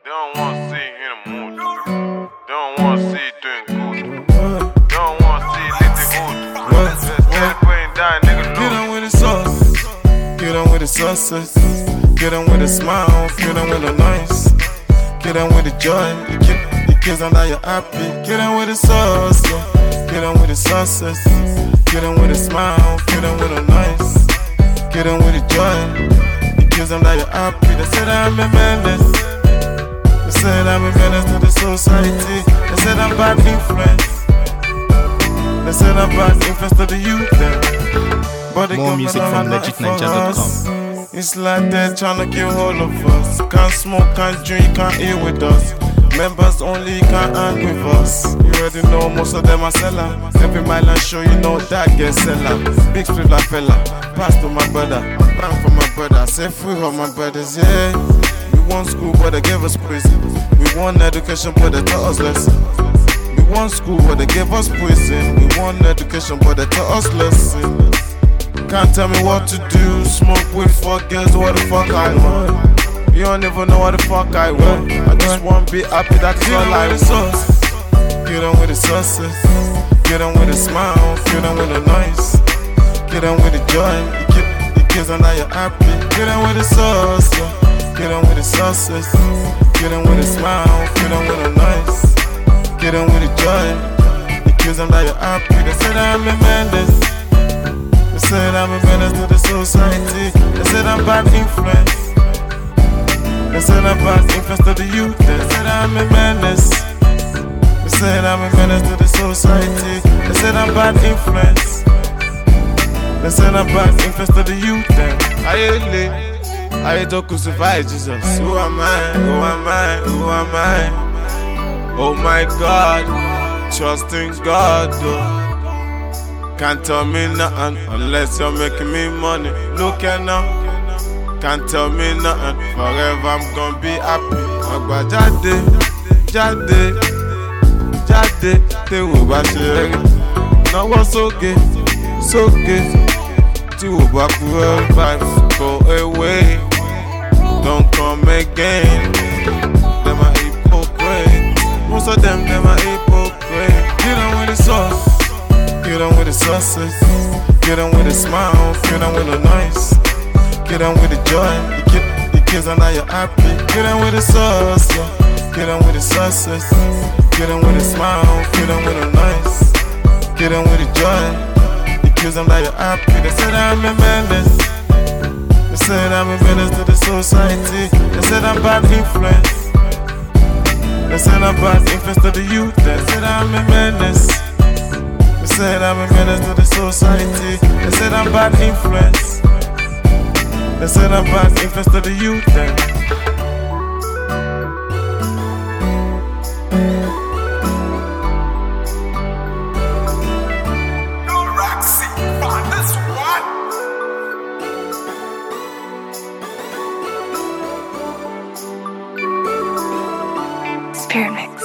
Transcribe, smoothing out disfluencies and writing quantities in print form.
They don't want to see you in the mood. They don't want to see you doing good. They don't want to see you little hood. Just going down, nigga. Get on with the sauce. Get on with the sauces. Get on with the smile. Get on with the noise. Get on with the joy. You kids on that you're happy. Get on with the sauce. Get on with the sauces. Get on with the smile. Get on with the noise. Get on with the joy. You kids on that you're happy. They say that I'm a menace. They said I'm a menace to the society. They said I'm bad influence. They said I'm bad influence to the youth. But More music from legitninja.com. It's like they're trying to kill all of us. Can't smoke, can't drink, can't eat with us. Members only can't hang with us. You already know most of them are seller. Every mile I show you know that get seller. Big split like fella. Pass to my brother. Bang for my brother. Say free for my brothers, yeah. We want school but they gave us prison. We want education but they taught us lesson. We want school but they gave us prison. We want education but they taught us lesson. Can't tell me what to do. Smoke with fuck girls, what the fuck I want. You don't even know what the fuck I want. I just want to be happy, that's all I want. Get on with the sauces. Get on with the smile. Get on with the noise. Get on with the joy. You kids on that you're happy. Get on with the sauce. Get on with the sauces. Get on with the smile. Get on with the noise. Get on with the joy. You kids on that you're happy. They say that I'm a menace. They said I'm a menace to the society. They said I'm bad influence. They said I'm bad influence to the youth. They said I'm a menace. They said I'm a menace to the society. They said I'm bad influence. They said I'm bad influence to the youth. I don't crucify Jesus. Who am I? Who am I? Who am I? Oh my God, trust in God. Can't tell me nothing unless you're making me money. Look at now. Can't tell me nothing. Forever I'm gonna be happy. Agba jáde, jáde, jáde. Tí wò bá ṣe rí. Náwó sókè, sókè. Tí wò bá kú ẹ go away. Don't come again. Them are hypocrite. Most of them are hypocrite. Get on with the sauce. Get on with the sauces. Get on with the smile. Get on with the noise. Get on with the joy. You kids on that you're happy. Get on with the sauce. Get on with the sauces. Get on with the smile. Get on with the noise. Get on with the joy. You kids on that you're happy. They said I'm a menace. They said I'm a menace to the society. They said I'm bad influence. They said I'm bad influence to the youth. They said I'm a menace. They said I'm a menace to the society. They said I'm bad influence. They said I'm bad influence to the youth. Spirit Mix.